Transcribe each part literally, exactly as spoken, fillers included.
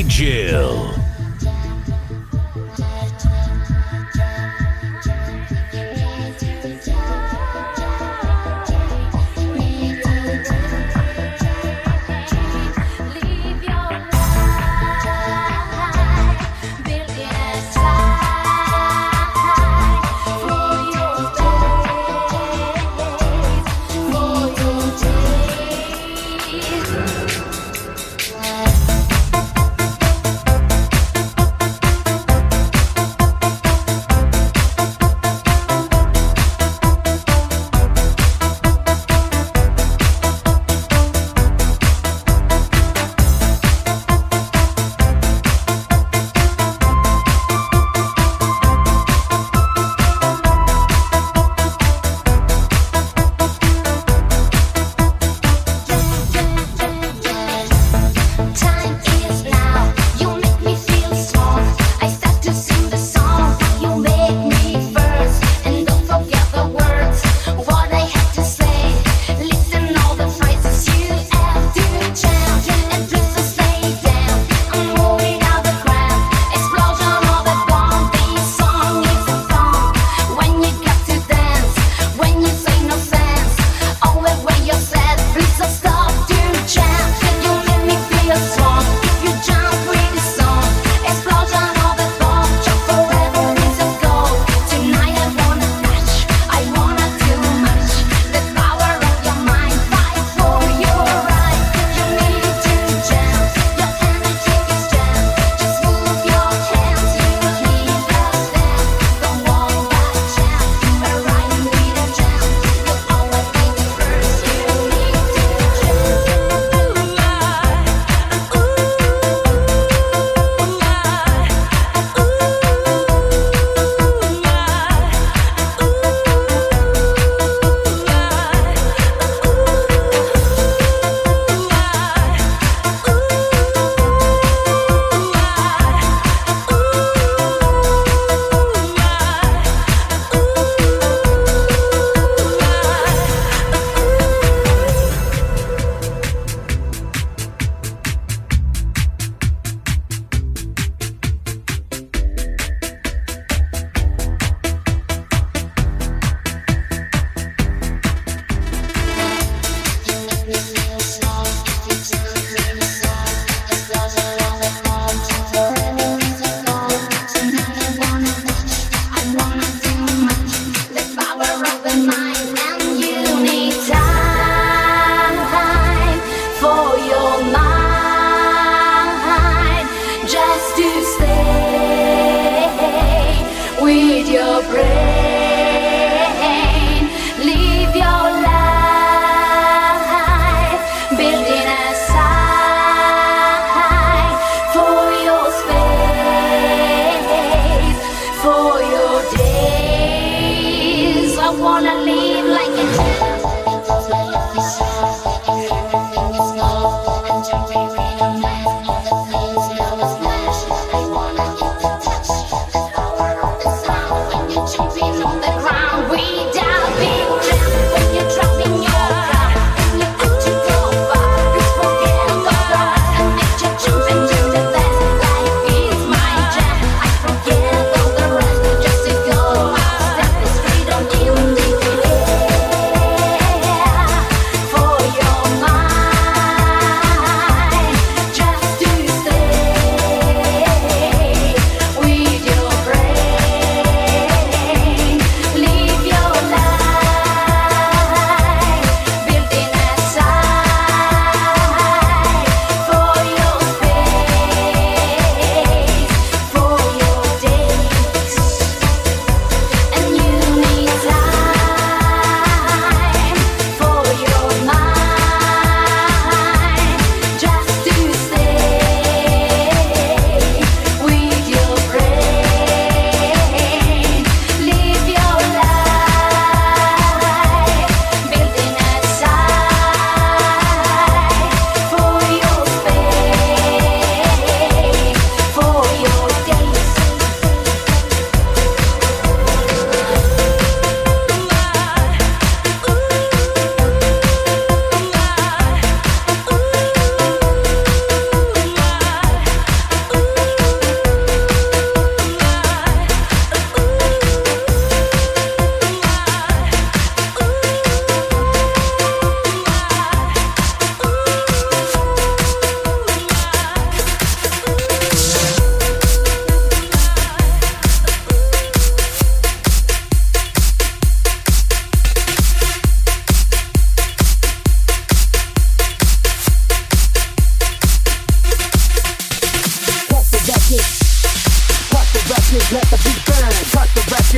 Chill.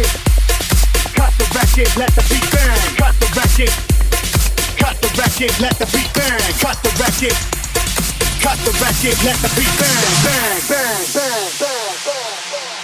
record. Cut the record, let the beat bang. Cut the record. Cut the record, let the beat bang. Cut the record. Cut the record, let the beat bang. Bang, bang, bang, bang, bang,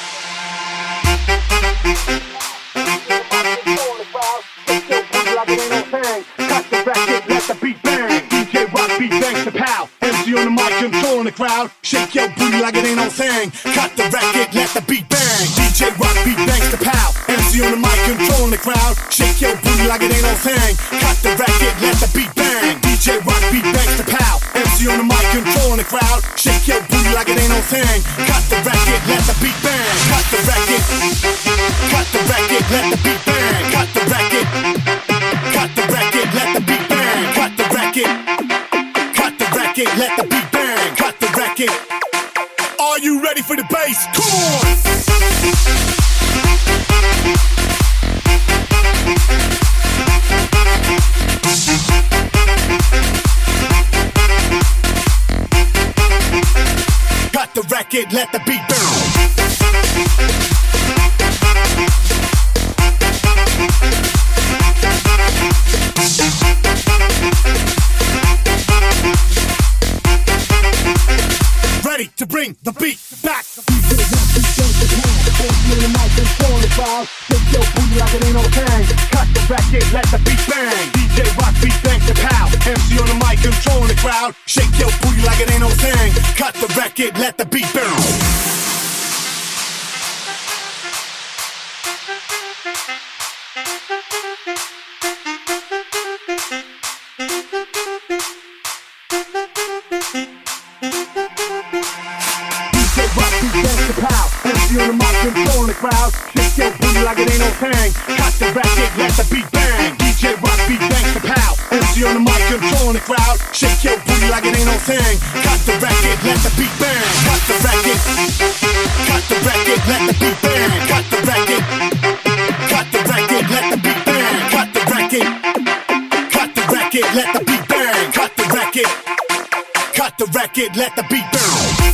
bang. Cut the record, let the beat bang. D J Rock beat bangs to pow. M C on the mic, controlling the crowd. Shake your booty like it ain't no thing. Cut the record, let the beat bang. D J Rock beat bangs to pow. M C on the mic, controlling the crowd. Shake your booty like it ain't no thing. Cut the record, let the beat bang. D J Rock beat bangs to pow. M C on the mic, controlling the crowd. Shake your booty like it ain't no thing. Cut the record, let the beat bang. Cut the record. Cut the record, let the beat bang. Cut the record. Cut the record, let the beat bang. Cut the record. Cut the record, let the beat bang. Cut the record. Are you ready for the bass? Come on! Cut the record, let the beat bang. Ready to bring the beat back. Shake your booty like it ain't no thing. Cut the record, let the beat bang. D J Rock beat bangs to pow. M C on the mic, controlling the crowd. Shake your booty like it ain't no thing. Cut the record, let the beat bang. On the mic, controlling the crowd. Shake your booty like it ain't no thing. Cut the record, let the beat bang. D J Rock beat bangs to pow. M C on the mic, controlling the crowd. Shake your booty like it ain't no thing. Cut the record, let the beat bang. Cut the record. Cut the record, let the beat bang. Cut the record. Cut the record, let the beat bang. Cut the record. Cut the record, let the beat bang. Cut the record. Cut the record, let the beat bang.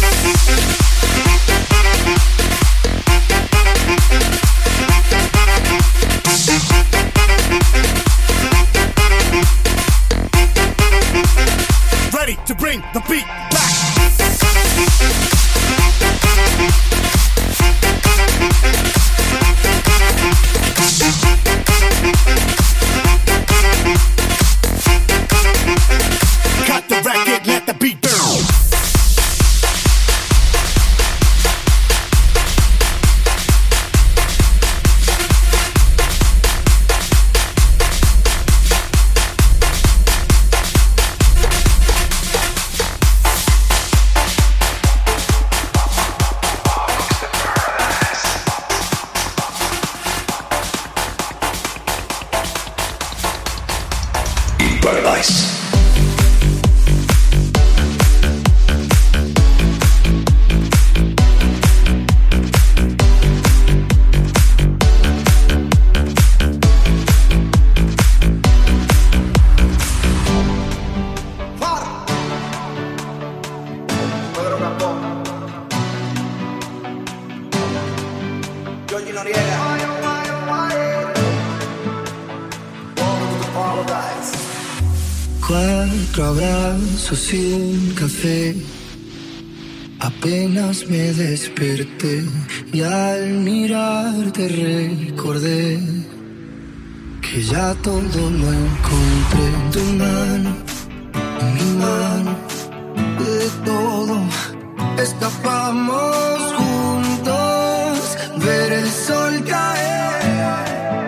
Ready to bring the beat back. Cut the record, let the beat burn. Paradise. Cuatro abrazos y un café. Apenas me desperté y al mirarte recordé que ya todo lo encontré en tu mano, en mi mano. De todo escapamos juntos, ver el sol caer.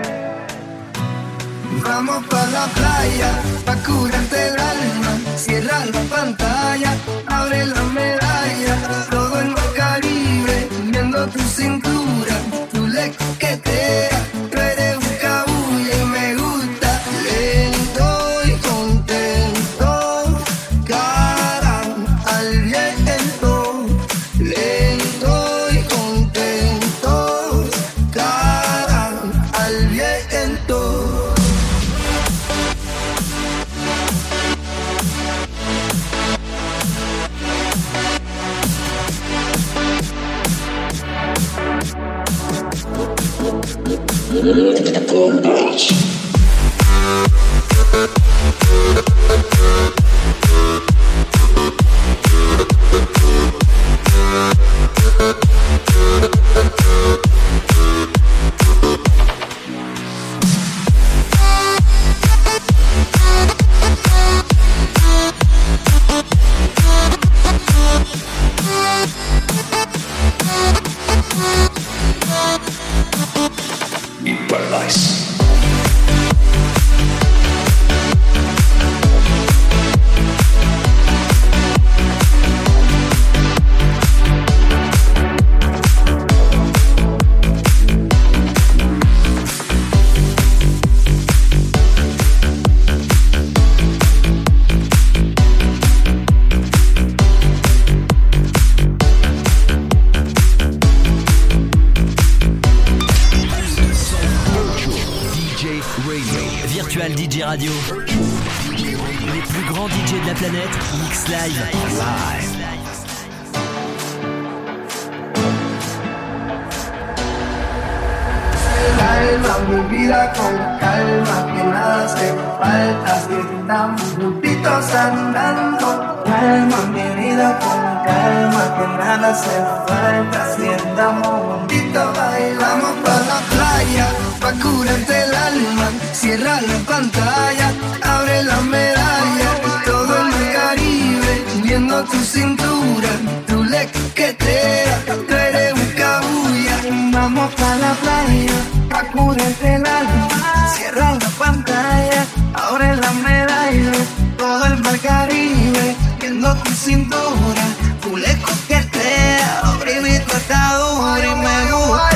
Vamos pa' la playa, pa' curarte el alma. Cierra la pantalla, abre la medalla. Todo en el Caribe, viendo tu cintura. Tu le coquetea, tú eres un cabulla y me gusta. Lento y contento, cara al viento. Lento y contento, cara al viento. D J Radio. Les plus grands D J de la planète mix live. Live. Calma, mi vida con calma, que nada hace falta, si estamos juntitos andando. Calma, mi vida con calma, que nada hace falta, si estamos juntitos bailamos pa' la playa, pa' curarte el alma. Cierra la pantalla, abre la medalla, todo el Caribe, viendo tu cintura, tu lequetera, tú eres un cabuya. Vamos pa' la playa, pa' curarte el alma. Cierra la pantalla, abre la medalla, todo el mar Caribe, viendo tu cintura, tu lequetera, abre mi tratadura y me gusta.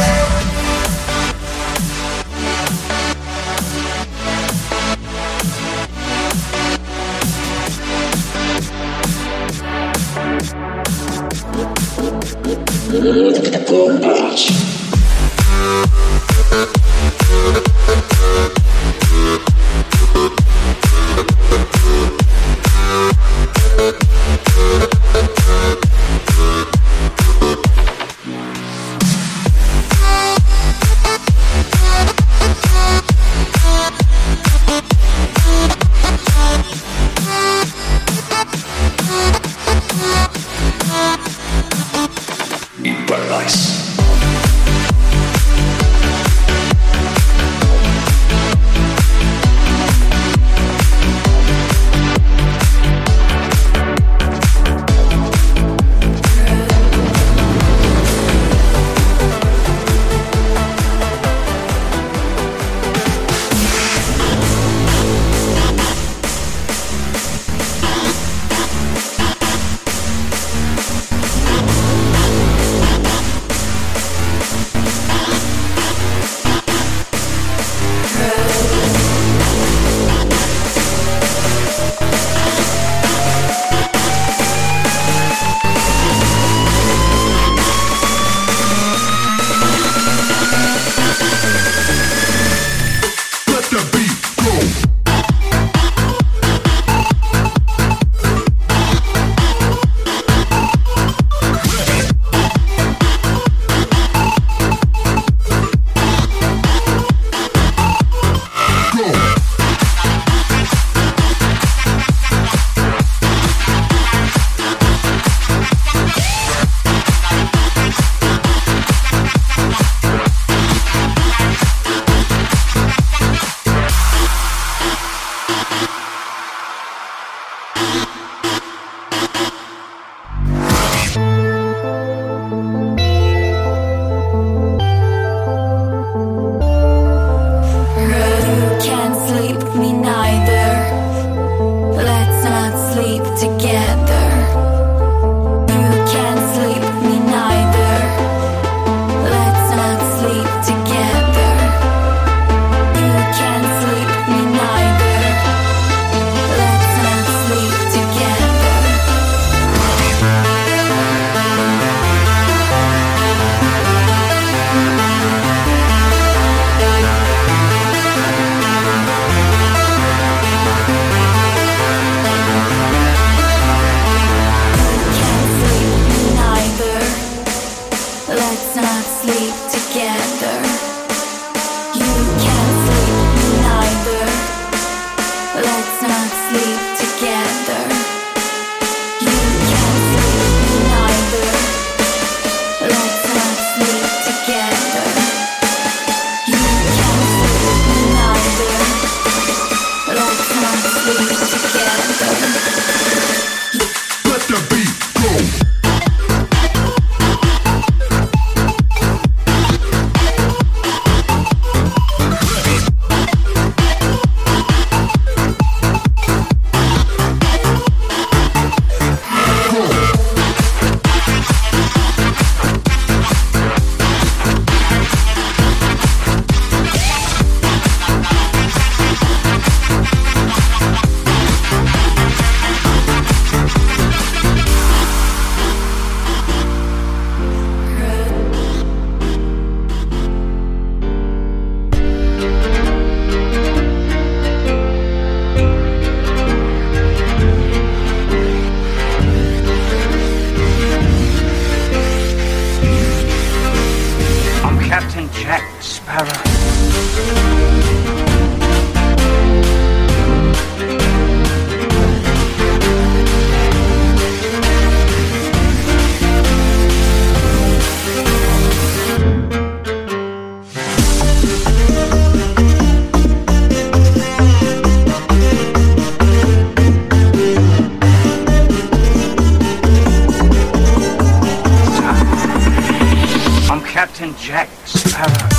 Captain Jack Sparrow.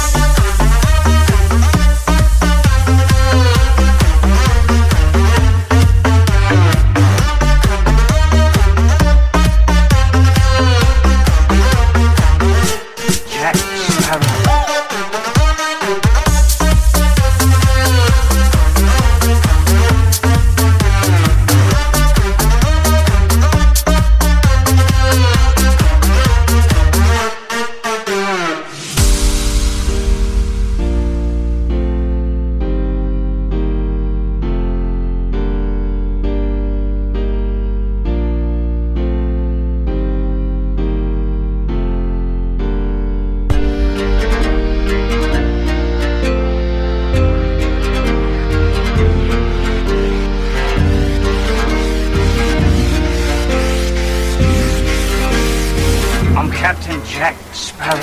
Captain Jack Sparrow.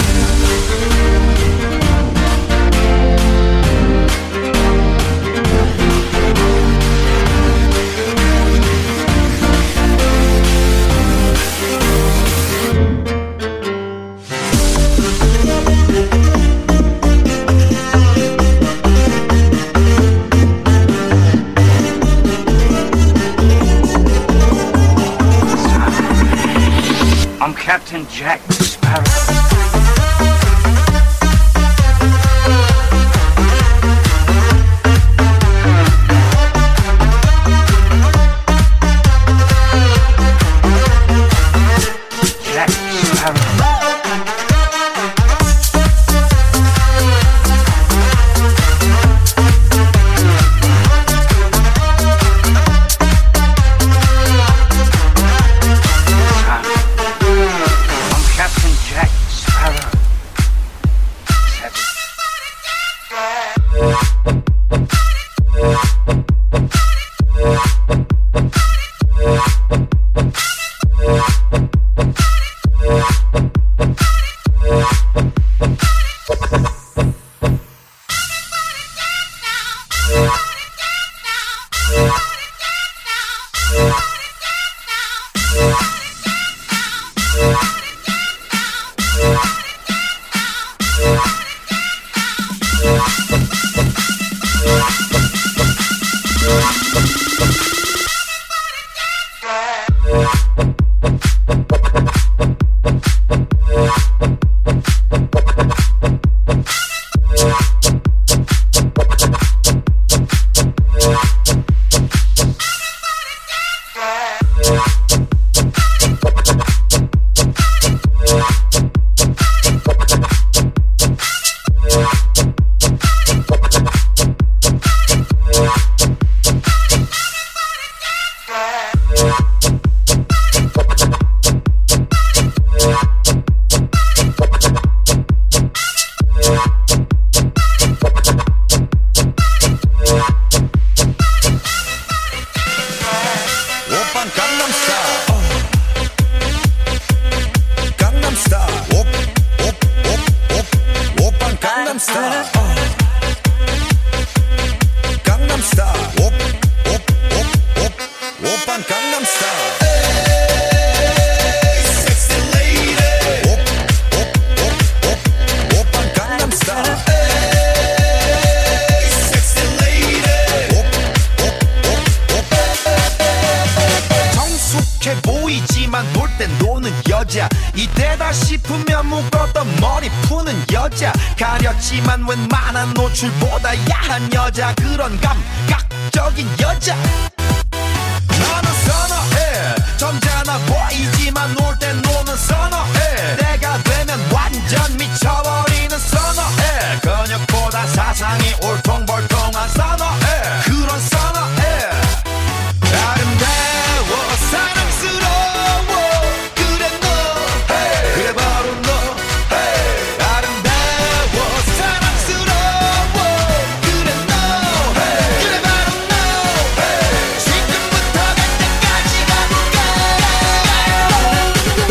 I'm Captain Jack Sparrow. Jack Sparrow. 이때다 싶으면 묶었던 머리 푸는 여자 가렸지만 웬만한 노출보다 야한 여자 그런 감각적인 여자 나는 선어해 점잖아 보이지만 놀 땐 노는 선어해 내가 되면 완전 미쳐버리는 선어해 근육보다 사상이 울퉁불퉁한 선어해 그런 선어해 아름다워 사랑스러워 그래 너 hey. 그래 바로 너 hey. 아름다워 사랑스러워 그래 너 hey. 그래 바로 너 hey. 지금부터 갈 때까지 가볼까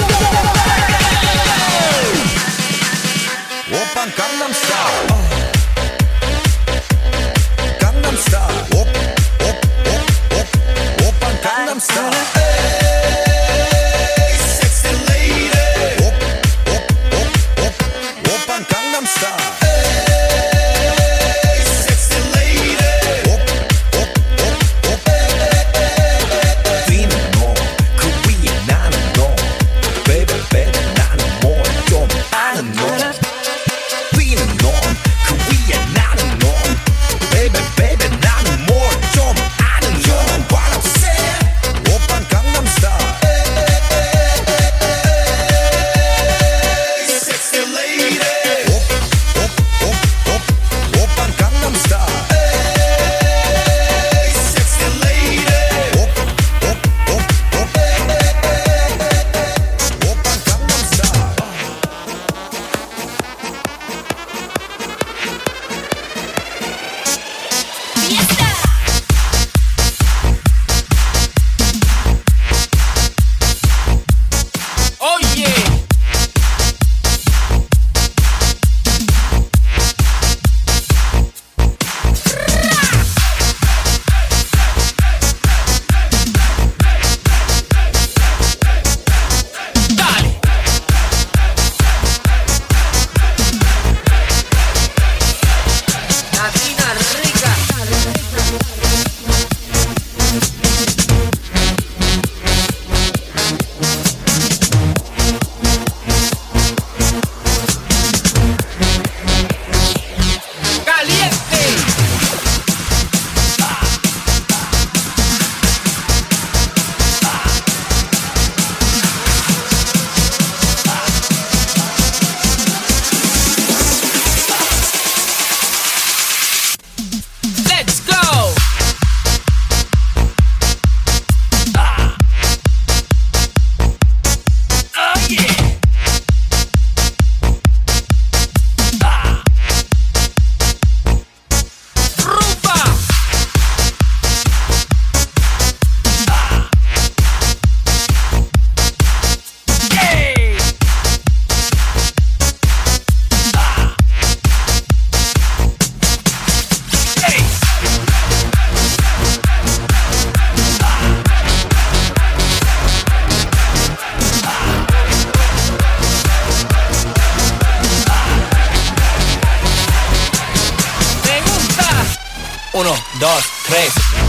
dos, tres.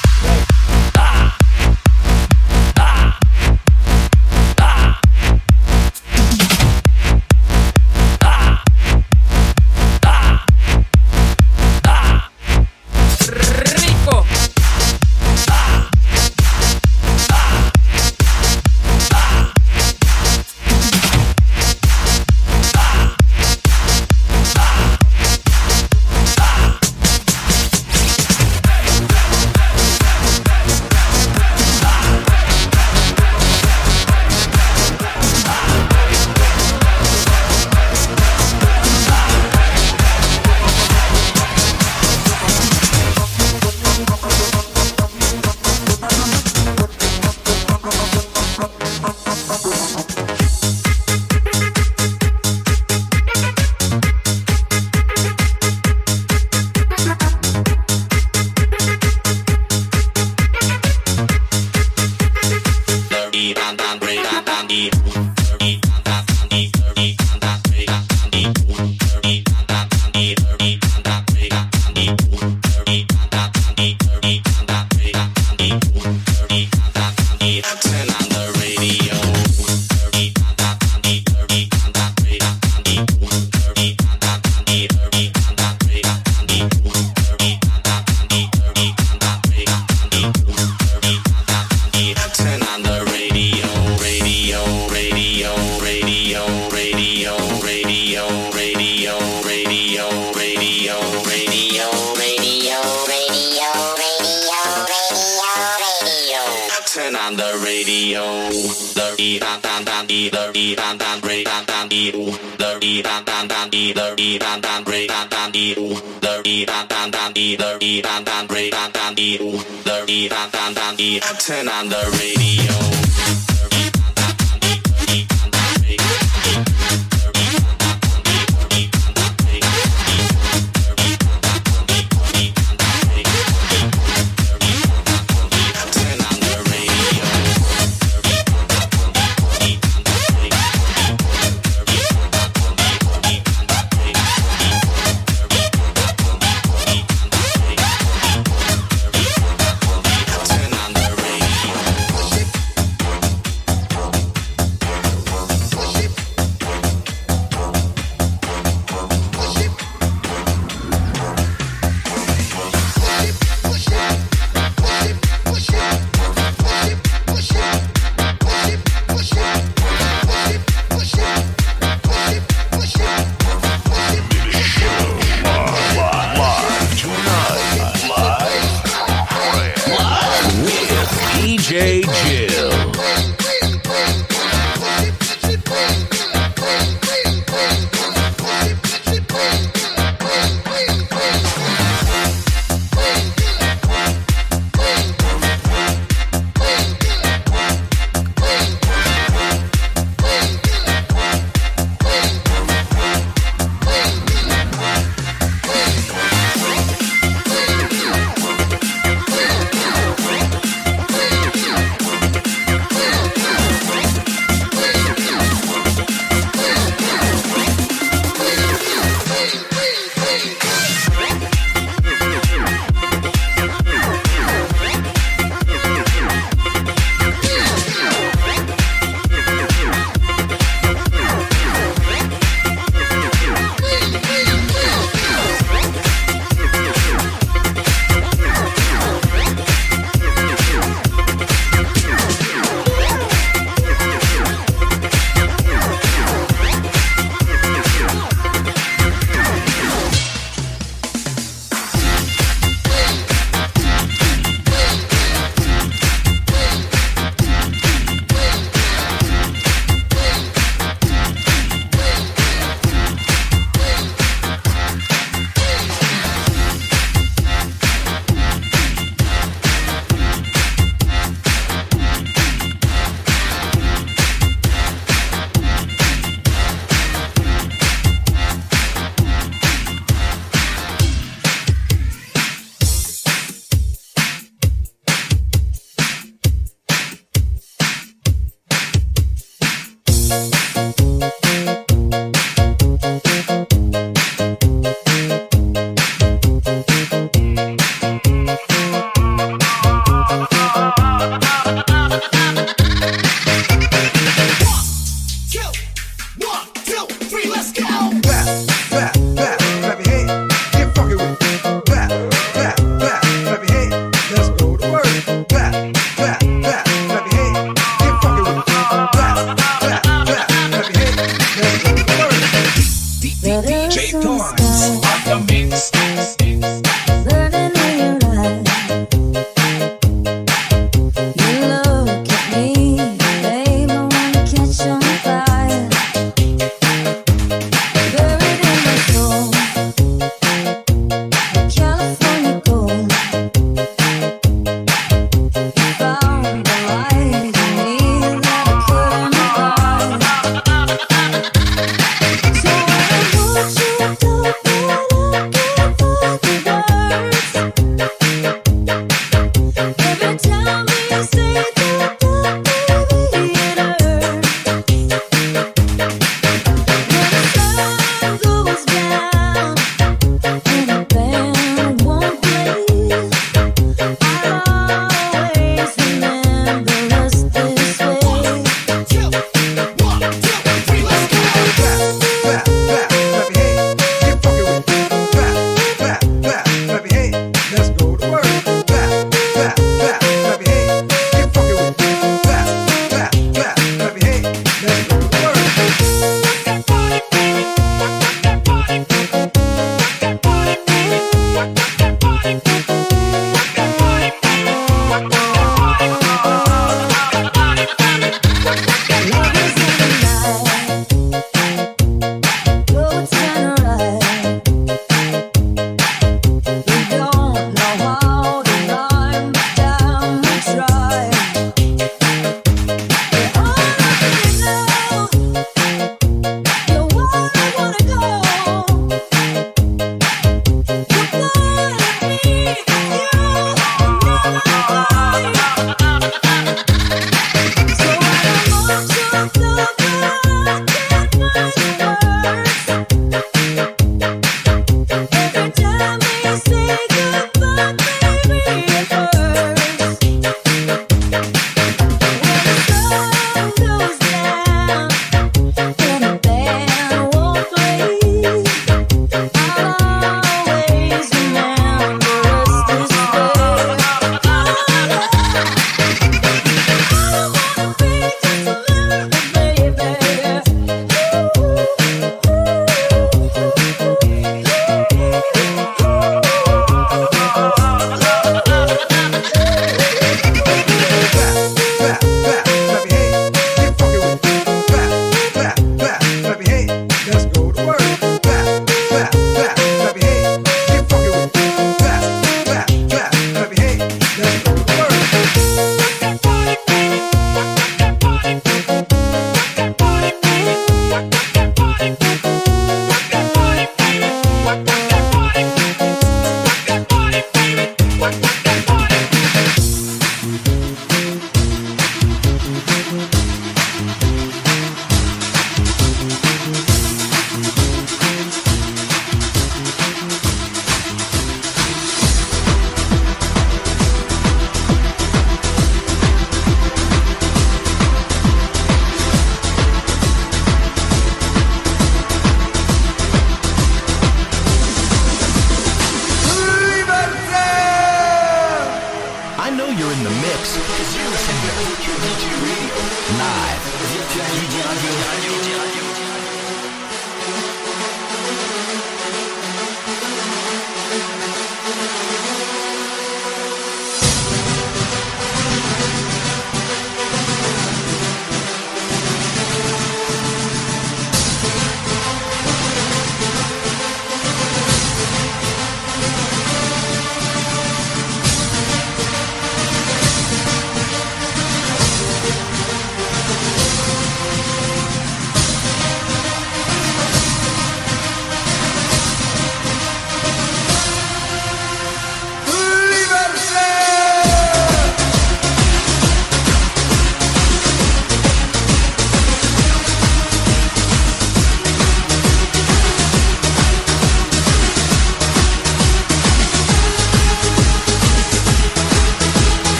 Turn on the radio.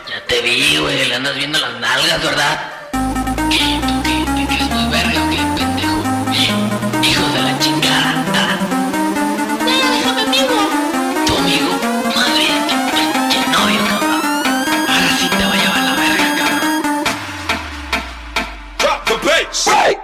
Ya te vi, güey, le andas viendo las nalgas, ¿verdad? ¿Qué? ¿Tú qué? ¿Te crees muy verga o qué, pendejo? Hijo de la chingada. Ya, déjame, amigo. ¿Tu amigo? Madre, qué pinche novio, cabrón. Ahora sí te va a llevar la verga, cabrón. Drop the bass. Right.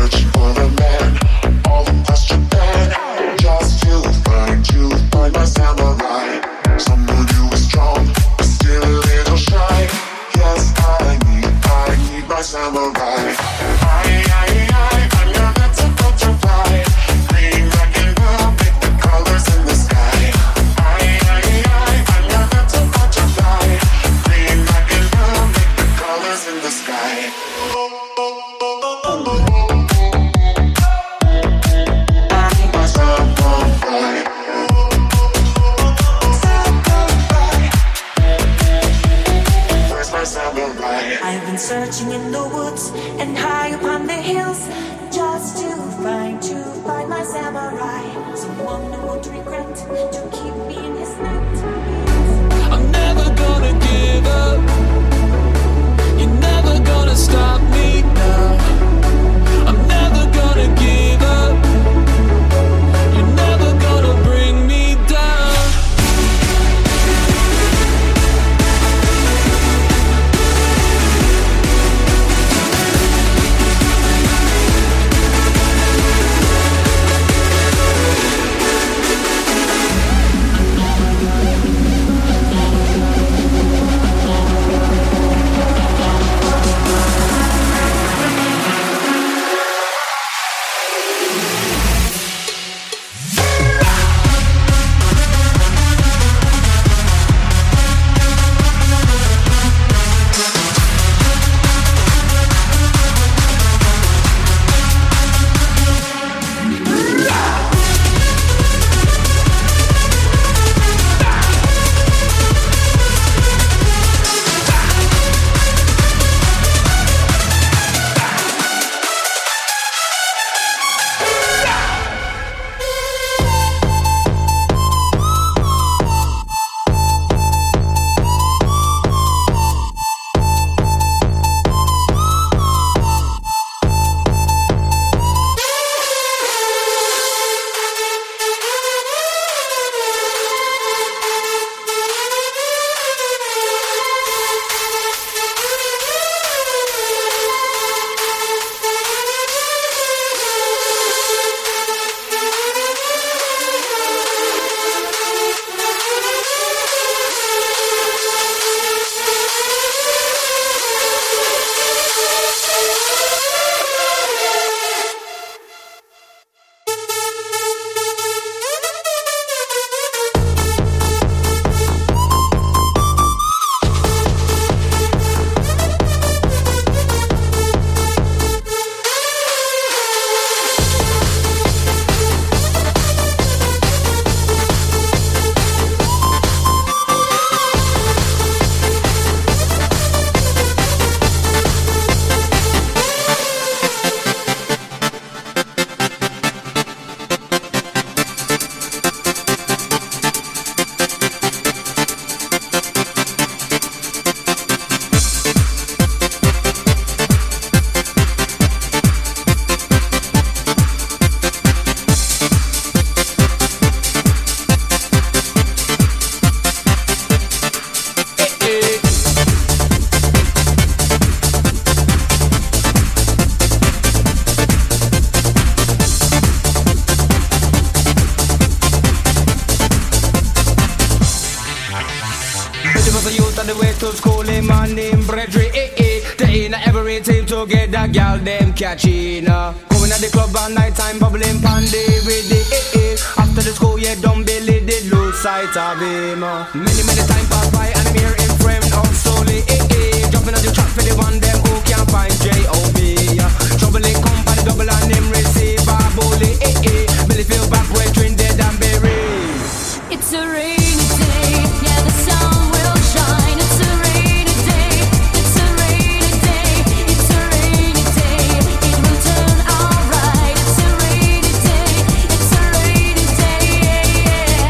to school, him and him brethren, eh, eh. They in every team to get that gal, them catching, uh. Going at the club at night time, bubbling pandy with the, eh, eh. After the school, yeah, don't believe they lose sight of him, uh. Many, many time pass by, and I'm here in frame of solely, eh, eh. Jumping on the track for the one, them who can't find J O B, uh. Trouble it come by the double and him receive a bully, eh, eh. Billy feel back, brethren, dead and buried. It's a rainy day, yeah, the sun will shine. It's a rainy day, it's a rainy day, it's a rainy day. It will turn alright. It's a rainy day, it's a rainy day, yeah,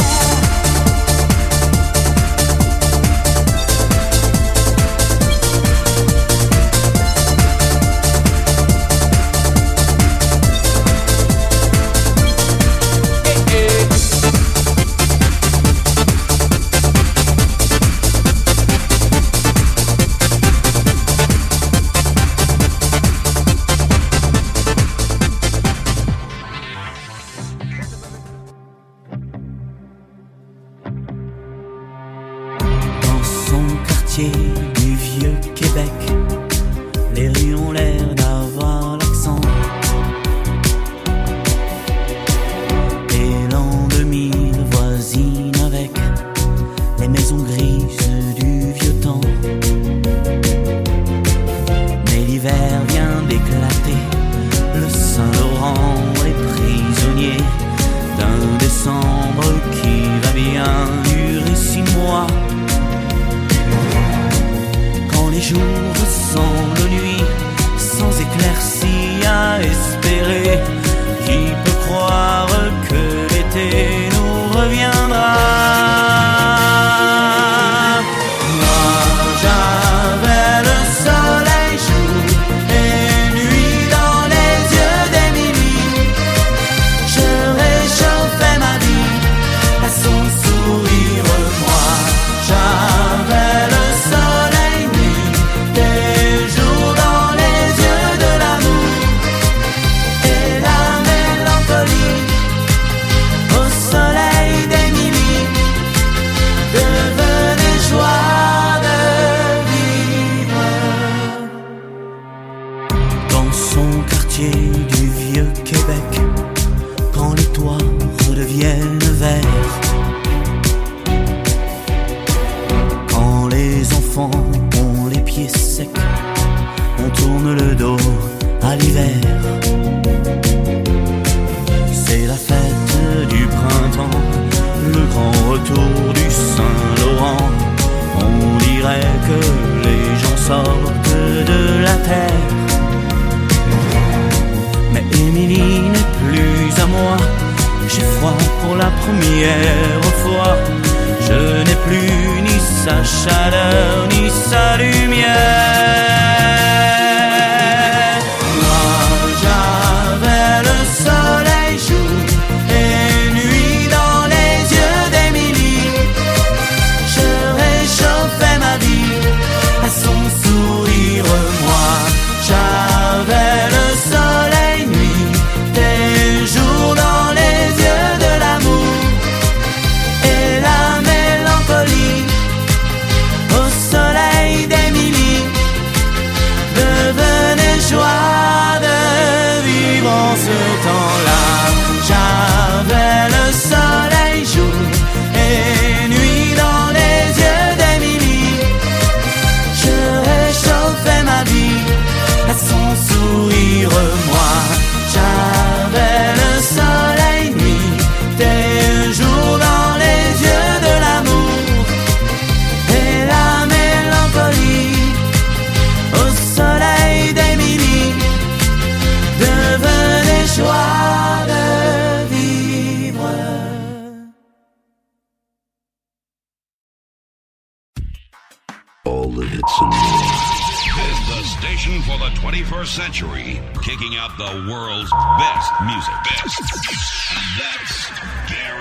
yeah. à moi. J'ai froid pour la première fois. Je n'ai plus ni sa chaleur ni sa lumière. Moi j'avais le soleil jour et nuit dans les yeux d'Émilie. Je réchauffais ma vie à son sourire. Moi j'avais le soleil nuit, des jours dans les yeux de l'amour et la mélancolie au soleil d'Émilie devenait joie de vivre en ce temps-là. J'avais le soleil jour et nuit dans les yeux d'Émilie. Je réchauffais ma vie à son sourire. Moi j'avais le soleil nuit, des jours dans les yeux de l'amour et la mélancolie au soleil d'Émilie devenait joie de vivre. All the hits and more. This is the station for the twenty-first century, kicking out the world's best music. Best. That's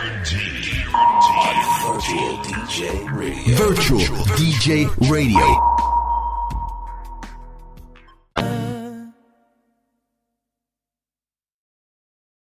guaranteed. Virtual D J Radio. Virtual D J Radio.